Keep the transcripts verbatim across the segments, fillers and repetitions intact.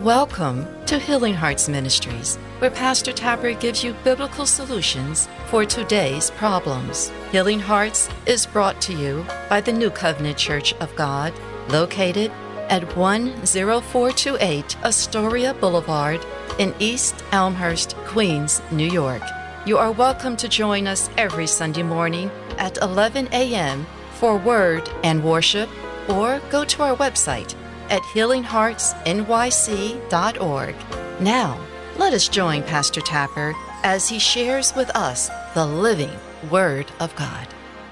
Welcome to Healing Hearts Ministries, where Pastor Tapper gives you biblical solutions for today's problems. Healing Hearts is brought to you by the New Covenant Church of God, located at one oh four two eight Astoria Boulevard in East Elmhurst, Queens, New York. You are welcome to join us every Sunday morning at eleven a.m. for Word and Worship, or go to our website at healing hearts n y c dot org. Now, let us join Pastor Tapper as he shares with us the living Word of God.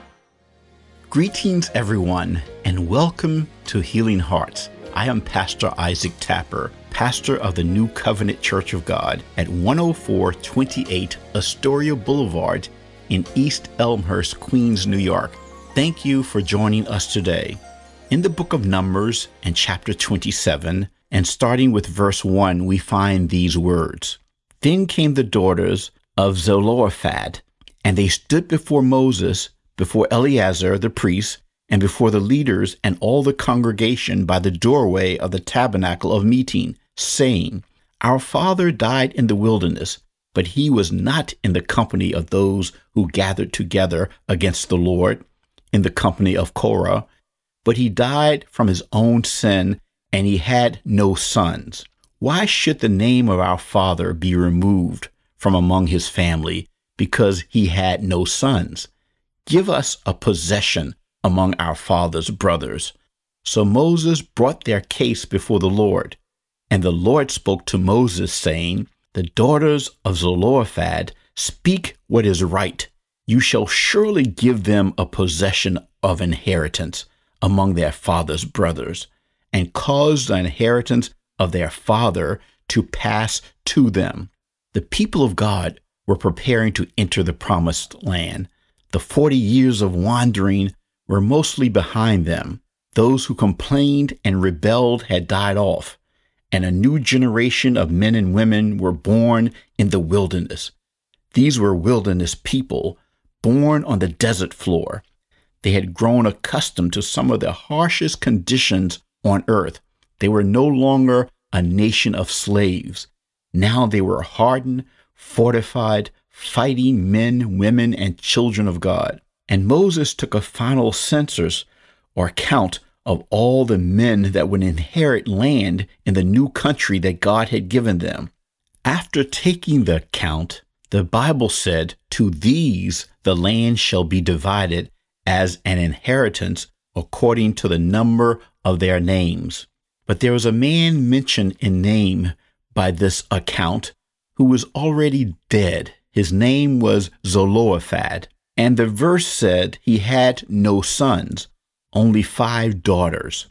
Greetings, everyone, and welcome to Healing Hearts. I am Pastor Isaac Tapper, pastor of the New Covenant Church of God at one oh four twenty-eight Astoria Boulevard in East Elmhurst, Queens, New York. Thank you for joining us today. In the book of Numbers and chapter twenty-seven, and starting with verse one, we find these words. Then came the daughters of Zelophehad, and they stood before Moses, before Eleazar the priest, and before the leaders and all the congregation by the doorway of the tabernacle of meeting, saying, Our father died in the wilderness, but he was not in the company of those who gathered together against the Lord, in the company of Korah, but he died from his own sin, and he had no sons. Why should the name of our father be removed from among his family, because he had no sons? Give us a possession among our father's brothers. So Moses brought their case before the Lord. And the Lord spoke to Moses, saying, The daughters of Zelophehad speak what is right. You shall surely give them a possession of inheritance among their father's brothers, and cause the inheritance of their father to pass to them. The people of God were preparing to enter the promised land. The forty years of wandering were mostly behind them. Those who complained and rebelled had died off, and a new generation of men and women were born in the wilderness. These were wilderness people, born on the desert floor. They had grown accustomed to some of the harshest conditions on earth. They were no longer a nation of slaves. Now they were hardened, fortified, fighting men, women, and children of God. And Moses took a final census or count of all the men that would inherit land in the new country that God had given them. After taking the count, the Bible said, To these the land shall be divided as an inheritance according to the number of their names. But there was a man mentioned in name by this account who was already dead. His name was Zelophehad, and the verse said he had no sons, only five daughters.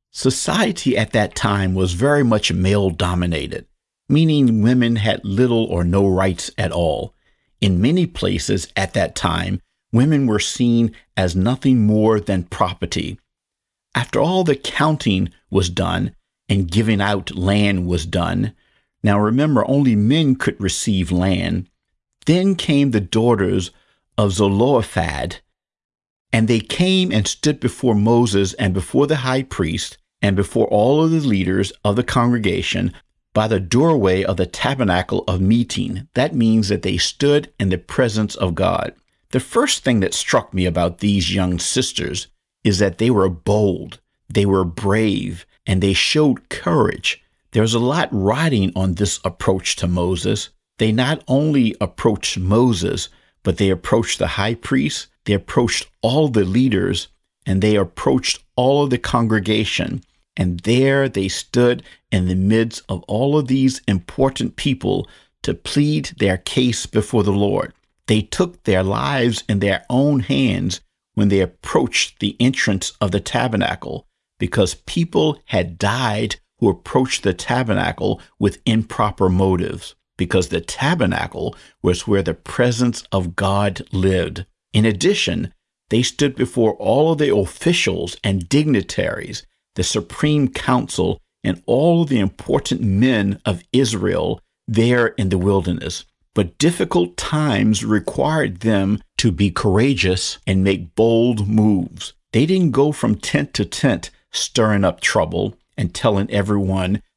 Society at that time was very much male-dominated, meaning women had little or no rights at all. In many places at that time, women were seen as nothing more than property. After all the counting was done and giving out land was done, now remember, only men could receive land, then came the daughters of Zelophehad, and they came and stood before Moses and before the high priest and before all of the leaders of the congregation by the doorway of the tabernacle of meeting. That means that they stood in the presence of God. The first thing that struck me about these young sisters is that they were bold, they were brave, and they showed courage. There's a lot riding on this approach to Moses. They not only approached Moses, but they approached the high priest, they approached all the leaders, and they approached all of the congregation. And there they stood in the midst of all of these important people to plead their case before the Lord. They took their lives in their own hands when they approached the entrance of the tabernacle, because people had died who approached the tabernacle with improper motives, because the tabernacle was where the presence of God lived. In addition, they stood before all of the officials and dignitaries, the Supreme Council, and all of the important men of Israel there in the wilderness. But difficult times required them to be courageous and make bold moves. They didn't go from tent to tent stirring up trouble and telling everyone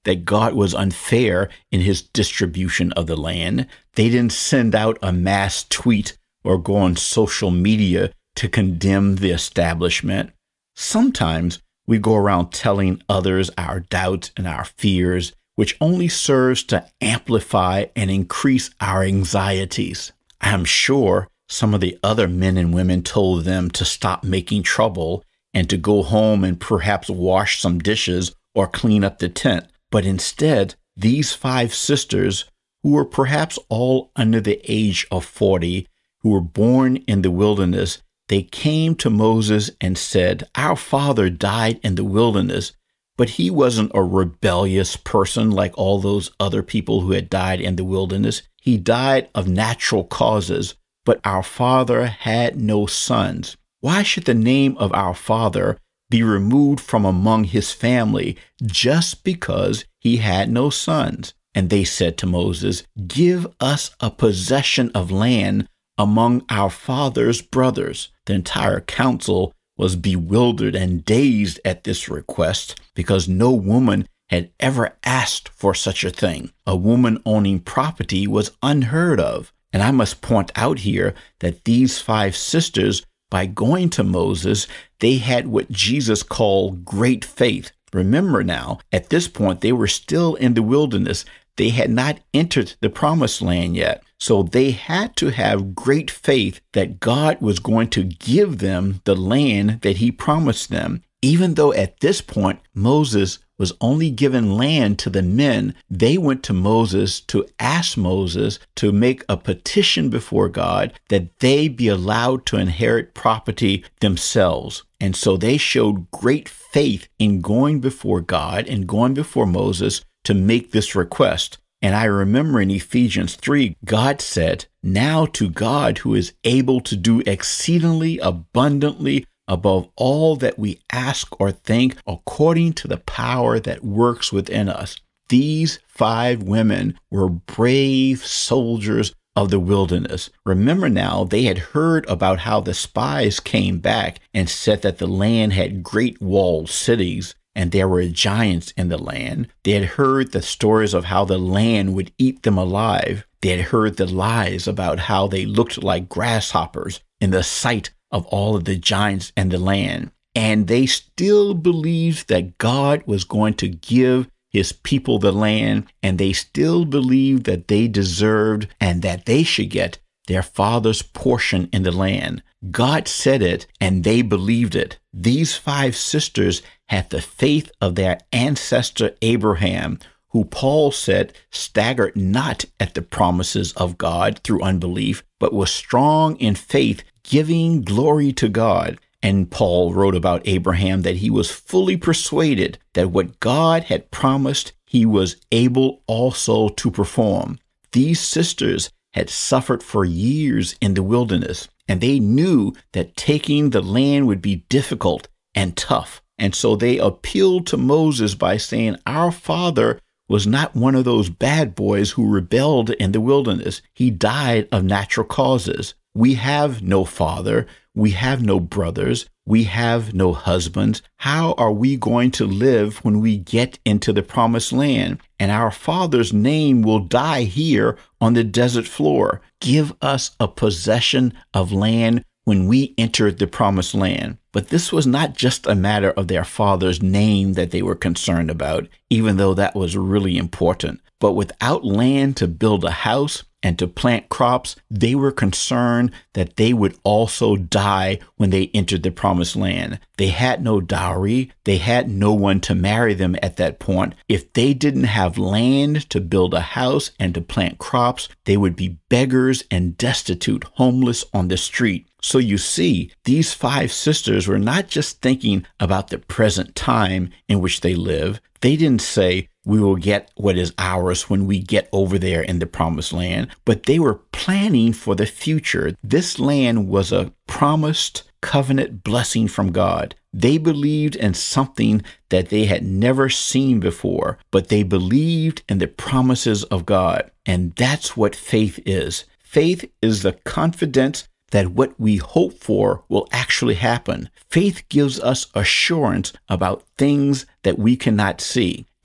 that God was unfair in his distribution of the land. They didn't send out a mass tweet or go on social media to condemn the establishment. Sometimes we go around telling others our doubts and our fears, which only serves to amplify and increase our anxieties. I am sure some of the other men and women told them to stop making trouble and to go home and perhaps wash some dishes or clean up the tent. But instead, these five sisters, who were perhaps all under the age of forty, who were born in the wilderness, they came to Moses and said, "Our father died in the wilderness, but he wasn't a rebellious person like all those other people who had died in the wilderness. He died of natural causes, but our father had no sons. Why should the name of our father be removed from among his family just because he had no sons?" And they said to Moses, "Give us a possession of land among our father's brothers." The entire council was bewildered and dazed at this request because no woman had ever asked for such a thing. A woman owning property was unheard of. And I must point out here that these five sisters, by going to Moses, they had what Jesus called great faith. Remember now, at this point, they were still in the wilderness. They had not entered the promised land yet. So they had to have great faith that God was going to give them the land that he promised them. Even though at this point, Moses was only given land to the men, they went to Moses to ask Moses to make a petition before God that they be allowed to inherit property themselves. And so they showed great faith in going before God and going before Moses to make this request. And I remember in Ephesians three, God said, "Now to God who is able to do exceedingly abundantly above all that we ask or think, according to the power that works within us." These five women were brave soldiers of the wilderness. Remember now, they had heard about how the spies came back and said that the land had great walled cities and there were giants in the land. They had heard the stories of how the land would eat them alive. They had heard the lies about how they looked like grasshoppers in the sight of all of the giants in the land. And they still believed that God was going to give his people the land, and they still believed that they deserved and that they should get their father's portion in the land. God said it, and they believed it. These five sisters had the faith of their ancestor Abraham, who Paul said staggered not at the promises of God through unbelief, but was strong in faith, giving glory to God. And Paul wrote about Abraham that he was fully persuaded that what God had promised, he was able also to perform. These sisters had suffered for years in the wilderness, and they knew that taking the land would be difficult and tough. And so they appealed to Moses by saying, "Our father was not one of those bad boys who rebelled in the wilderness. He died of natural causes. We have no father. We have no brothers. We have no husbands. How are we going to live when we get into the promised land? And our father's name will die here on the desert floor. Give us a possession of land when we entered the promised land." But this was not just a matter of their father's name that they were concerned about, even though that was really important. But without land to build a house and to plant crops, they were concerned that they would also die when they entered the promised land. They had no dowry. They had no one to marry them at that point. If they didn't have land to build a house and to plant crops, they would be beggars and destitute, homeless on the street. So you see, these five sisters were not just thinking about the present time in which they live. They didn't say, "We will get what is ours when we get over there in the promised land," but they were planning for the future. This land was a promised covenant blessing from God. They believed in something that they had never seen before, but they believed in the promises of God. And that's what faith is. Faith is the confidence that what we hope for will actually happen. Faith gives us assurance about things that we cannot see.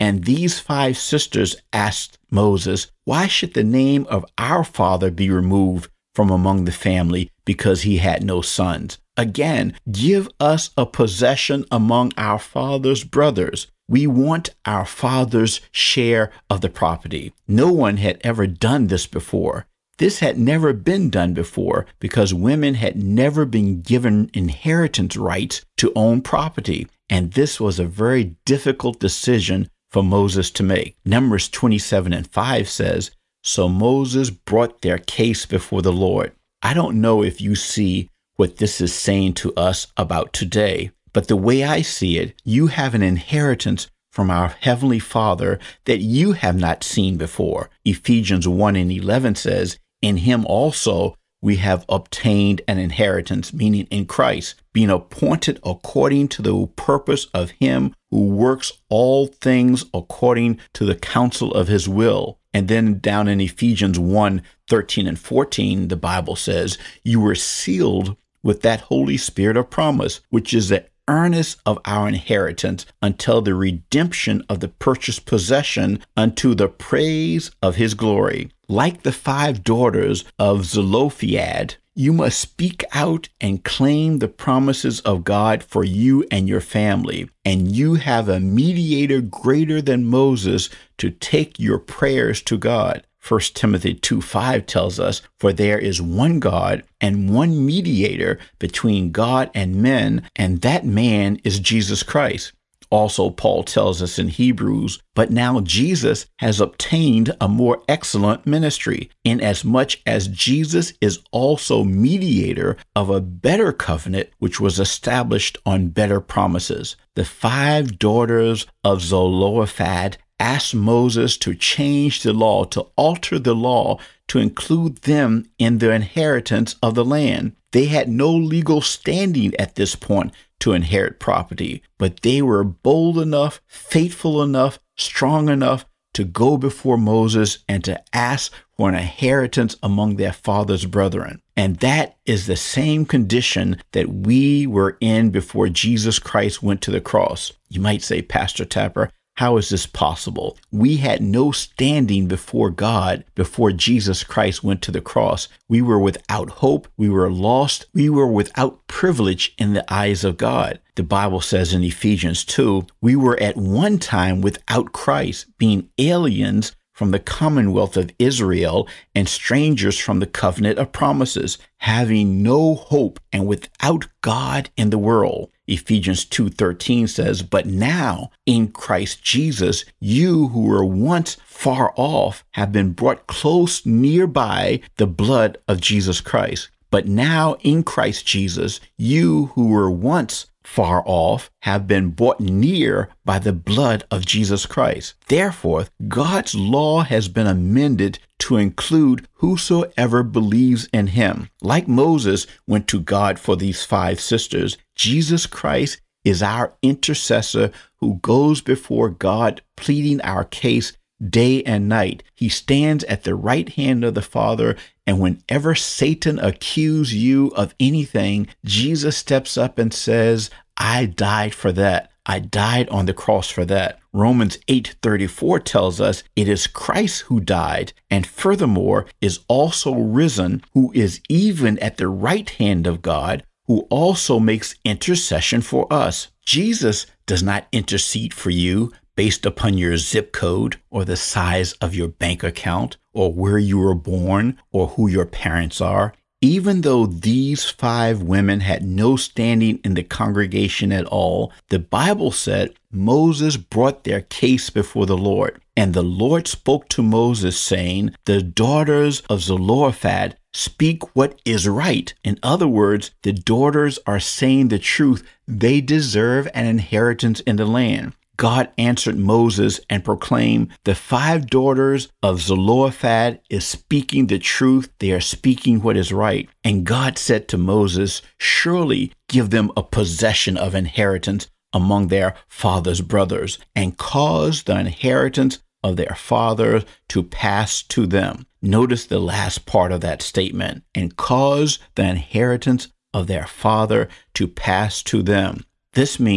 And these five sisters asked Moses, "Why should the name of our father be removed from among the family because he had no sons? Again, give us a possession among our father's brothers. We want our father's share of the property." No one had ever done this before. This had never been done before because women had never been given inheritance rights to own property. And this was a very difficult decision for Moses to make. Numbers twenty-seven and five says, "So Moses brought their case before the Lord." I don't know if you see what this is saying to us about today, but the way I see it, you have an inheritance from our Heavenly Father that you have not seen before. Ephesians one and eleven says, "In him also we have obtained an inheritance," meaning in Christ, "being appointed according to the purpose of him who works all things according to the counsel of his will." And then down in Ephesians one, thirteen and fourteen, the Bible says, "You were sealed with that Holy Spirit of promise, which is the earnest of our inheritance until the redemption of the purchased possession unto the praise of his glory." Like the five daughters of Zelophehad, you must speak out and claim the promises of God for you and your family. And you have a mediator greater than Moses to take your prayers to God. First Timothy two five tells us, "For there is one God and one mediator between God and men, and that man is Jesus Christ." Also, Paul tells us in Hebrews, "But now Jesus has obtained a more excellent ministry, inasmuch as Jesus is also mediator of a better covenant, which was established on better promises." The five daughters of Zelophehad asked Moses to change the law, to alter the law, to include them in the inheritance of the land. They had no legal standing at this point to inherit property, but they were bold enough, faithful enough, strong enough to go before Moses and to ask for an inheritance among their father's brethren. And that is the same condition that we were in before Jesus Christ went to the cross. You might say, "Pastor Tapper, how is this possible?" We had no standing before God before Jesus Christ went to the cross. We were without hope. We were lost. We were without privilege in the eyes of God. The Bible says in Ephesians two, "We were at one time without Christ, being aliens from the commonwealth of Israel and strangers from the covenant of promises, having no hope and without God in the world." Ephesians two thirteen says, "But now in Christ Jesus, you who were once far off have been brought close near by the blood of Jesus Christ." But now in Christ Jesus, you who were once far off have been brought near by the blood of Jesus Christ. Therefore, God's law has been amended to include whosoever believes in him. Like Moses went to God for these five sisters, Jesus Christ is our intercessor who goes before God pleading our case day and night. He stands at the right hand of the Father, and whenever Satan accuses you of anything, Jesus steps up and says, "I died for that. I died on the cross for that." Romans eight thirty-four tells us it is Christ who died, and furthermore is also risen, who is even at the right hand of God, who also makes intercession for us. Jesus does not intercede for you based upon your zip code or the size of your bank account or where you were born or who your parents are. Even though these five women had no standing in the congregation at all, the Bible said Moses brought their case before the Lord. And the Lord spoke to Moses, saying, "The daughters of Zelophehad speak what is right." In other words, the daughters are saying the truth. They deserve an inheritance in the land. God answered Moses and proclaimed, "The five daughters of Zelophehad is speaking the truth. They are speaking what is right." And God said to Moses, "Surely give them a possession of inheritance among their father's brothers, and cause the inheritance of their father to pass to them." Notice the last part of that statement, "and cause the inheritance of their father to pass to them." This means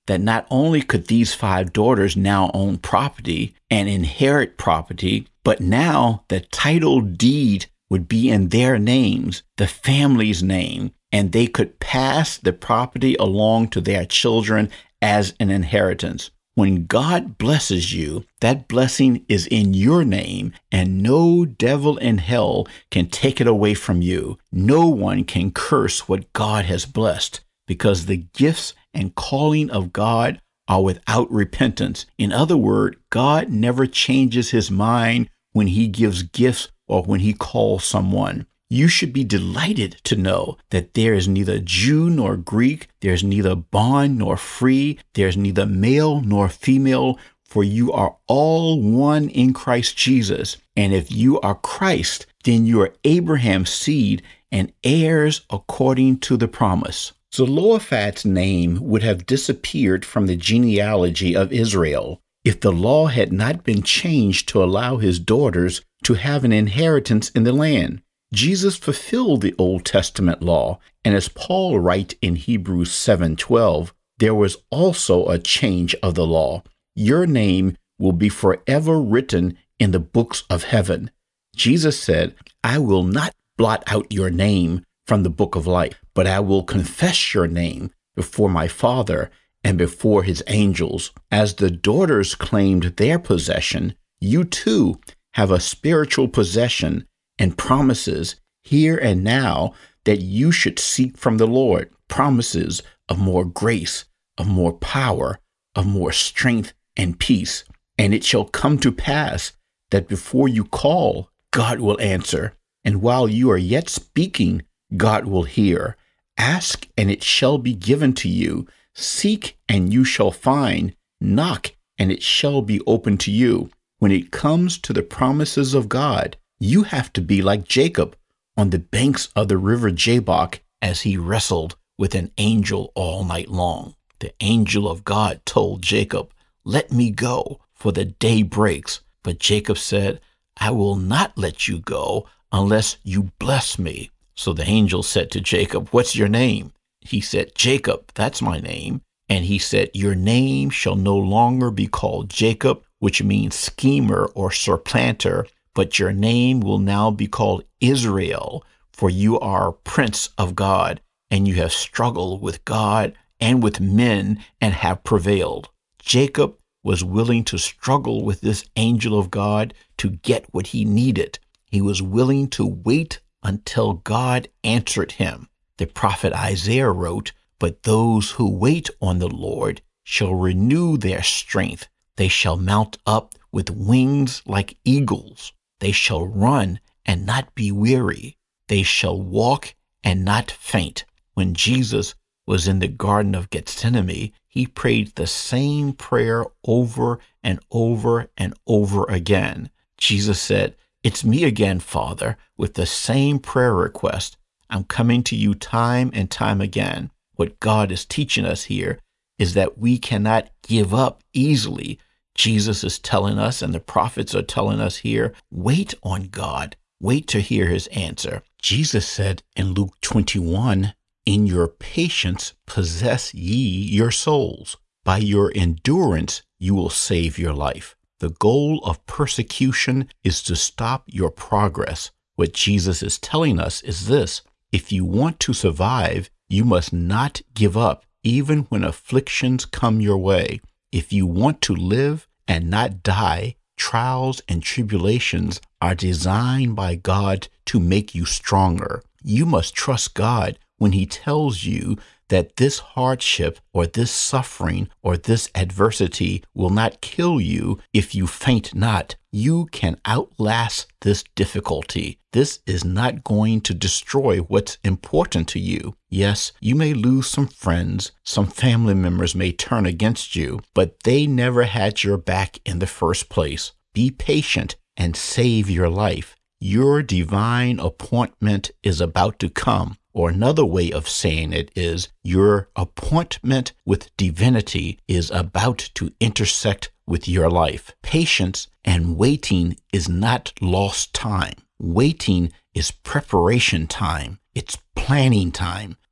that not only could these five daughters now own property and inherit property, but now the title deed would be in their names, the family's name, and they could pass the property along to their children as an inheritance. When God blesses you, that blessing is in your name, and no devil in hell can take it away from you. No one can curse what God has blessed, because the gifts and calling of God are without repentance. In other words, God never changes his mind when he gives gifts or when he calls someone. You should be delighted to know that there is neither Jew nor Greek, there's neither bond nor free, there's neither male nor female, for you are all one in Christ Jesus. And if you are Christ, then you are Abraham's seed and heirs according to the promise. Zelophehad's name would have disappeared from the genealogy of Israel if the law had not been changed to allow his daughters to have an inheritance in the land. Jesus fulfilled the Old Testament law, and as Paul writes in Hebrews seven twelve, there was also a change of the law. Your name will be forever written in the books of heaven. Jesus said, I will not blot out your name from the book of life, but I will confess your name before my Father and before his angels. As the daughters claimed their possession, you too have a spiritual possession and promises here and now that you should seek from the Lord, promises of more grace, of more power, of more strength and peace. And it shall come to pass that before you call, God will answer. And while you are yet speaking, God will hear. Ask, and it shall be given to you. Seek, and you shall find. Knock, and it shall be opened to you. When it comes to the promises of God, you have to be like Jacob on the banks of the river Jabbok as he wrestled with an angel all night long. The angel of God told Jacob, let me go, for the day breaks. But Jacob said, I will not let you go unless you bless me. So the angel said to Jacob, what's your name? He said, Jacob, that's my name. And he said, your name shall no longer be called Jacob, which means schemer or supplanter, but your name will now be called Israel, for you are prince of God, and you have struggled with God and with men and have prevailed. Jacob was willing to struggle with this angel of God to get what he needed. He was willing to wait until God answered him. The prophet Isaiah wrote, but those who wait on the Lord shall renew their strength. They shall mount up with wings like eagles. They shall run and not be weary. They shall walk and not faint. When Jesus was in the Garden of Gethsemane, he prayed the same prayer over and over and over again. Jesus said, it's me again, Father, with the same prayer request. I'm coming to you time and time again. What God is teaching us here is that we cannot give up easily. Jesus is telling us, and the prophets are telling us here, wait on God. Wait to hear his answer. Jesus said in Luke twenty-one, in your patience possess ye your souls. By your endurance you will save your life. The goal of persecution is to stop your progress. What Jesus is telling us is this: if you want to survive, you must not give up, even when afflictions come your way. If you want to live and not die, trials and tribulations are designed by God to make you stronger. You must trust God when he tells you that this hardship or this suffering or this adversity will not kill you if you faint not. You can outlast this difficulty. This is not going to destroy what's important to you. Yes, you may lose some friends, some family members may turn against you, but they never had your back in the first place. Be patient and save your life. Your divine appointment is about to come. Or another way of saying it is, your appointment with divinity is about to intersect with your life. Patience and waiting is not lost time. Waiting is preparation time. It's planning time.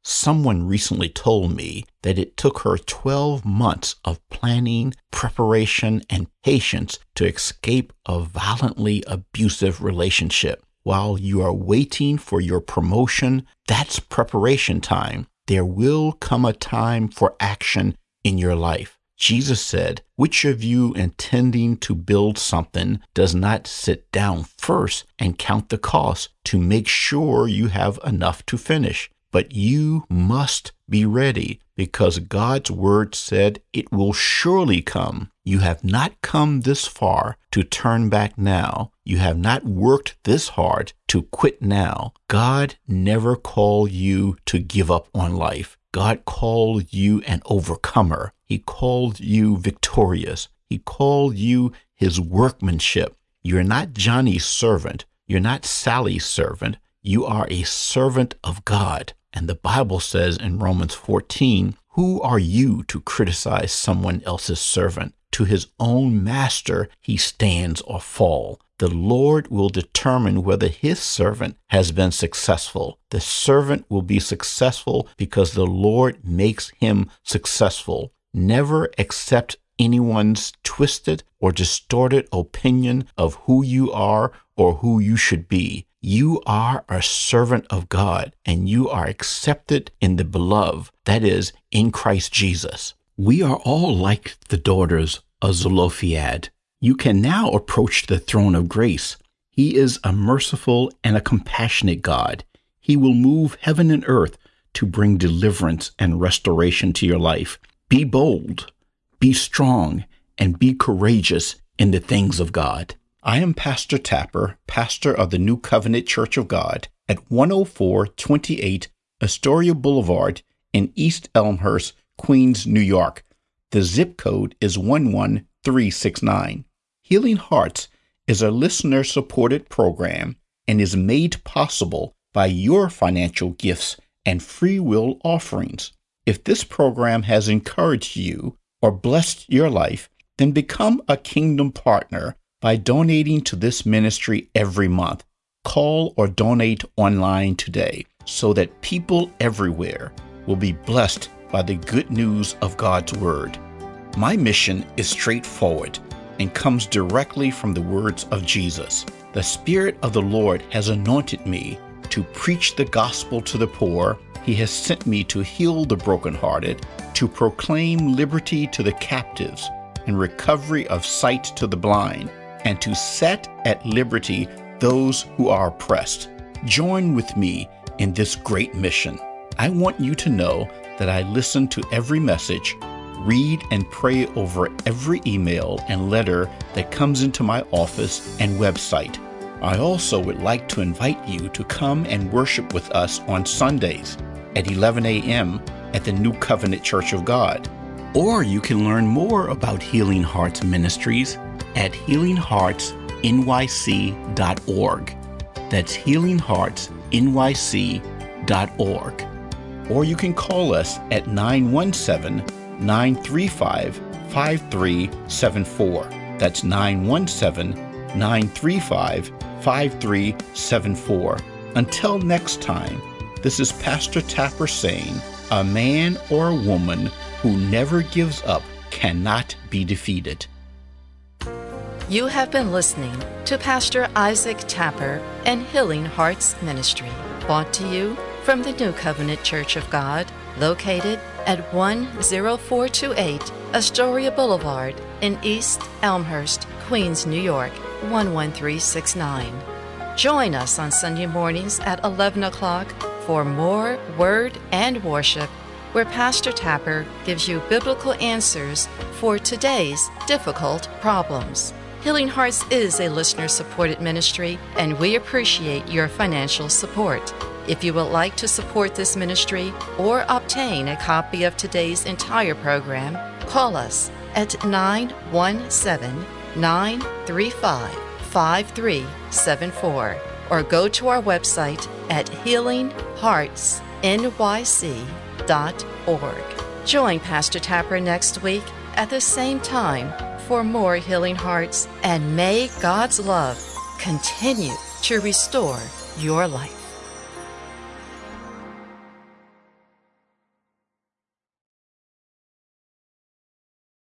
Someone recently told me that it took her twelve months of planning, preparation, and patience to escape a violently abusive relationship. While you are waiting for your promotion, that's preparation time. There will come a time for action in your life. Jesus said, "Which of you intending to build something does not sit down first and count the cost to make sure you have enough to finish? But you must be ready, because God's word said it will surely come. You have not come this far to turn back now. You have not worked this hard to quit now. God never called you to give up on life. God called you an overcomer. He called you victorious. He called you his workmanship. You're not Johnny's servant. You're not Sally's servant. You are a servant of God. And the Bible says in Romans fourteen, who are you to criticize someone else's servant? To his own master he stands or fall. The Lord will determine whether his servant has been successful. The servant will be successful because the Lord makes him successful. Never accept anyone's twisted or distorted opinion of who you are or who you should be. You are a servant of God, and you are accepted in the beloved, that is, in Christ Jesus. We are all like the daughters of Zelophehad. You can now approach the throne of grace. He is a merciful and a compassionate God. He will move heaven and earth to bring deliverance and restoration to your life. Be bold, be strong, and be courageous in the things of God. I am Pastor Tapper, pastor of the New Covenant Church of God at one oh four twenty-eight Astoria Boulevard in East Elmhurst, Queens, New York. The zip code is one one three six nine. Healing Hearts is a listener-supported program and is made possible by your financial gifts and free will offerings. If this program has encouraged you or blessed your life, then become a kingdom partner by donating to this ministry every month. Call or donate online today so that people everywhere will be blessed by the good news of God's Word. My mission is straightforward and comes directly from the words of Jesus. The Spirit of the Lord has anointed me to preach the gospel to the poor. He has sent me to heal the brokenhearted, to proclaim liberty to the captives and recovery of sight to the blind, and to set at liberty those who are oppressed. Join with me in this great mission. I want you to know that I listen to every message, read and pray over every email and letter that comes into my office and website. I also would like to invite you to come and worship with us on Sundays at eleven a.m. at the New Covenant Church of God. Or you can learn more about Healing Hearts Ministries at healing hearts n y c dot org. That's healing hearts n y c dot org. Or you can call us at nine one seven, nine three five, five three seven four. That's nine one seven, nine three five, five three seven four. Until next time, this is Pastor Tapper saying, a man or a woman who never gives up cannot be defeated. You have been listening to Pastor Isaac Tapper and Healing Hearts Ministry, brought to you from the New Covenant Church of God, located at one oh four twenty-eight Astoria Boulevard in East Elmhurst, Queens, New York, one one three six nine. Join us on Sunday mornings at eleven o'clock for more Word and Worship, where Pastor Tapper gives you biblical answers for today's difficult problems. Healing Hearts is a listener-supported ministry, and we appreciate your financial support. If you would like to support this ministry or obtain a copy of today's entire program, call us at nine one seven, nine three five, five three seven four or go to our website at healing hearts n y c dot org. Join Pastor Tapper next week at the same time for more Healing Hearts, and may God's love continue to restore your life.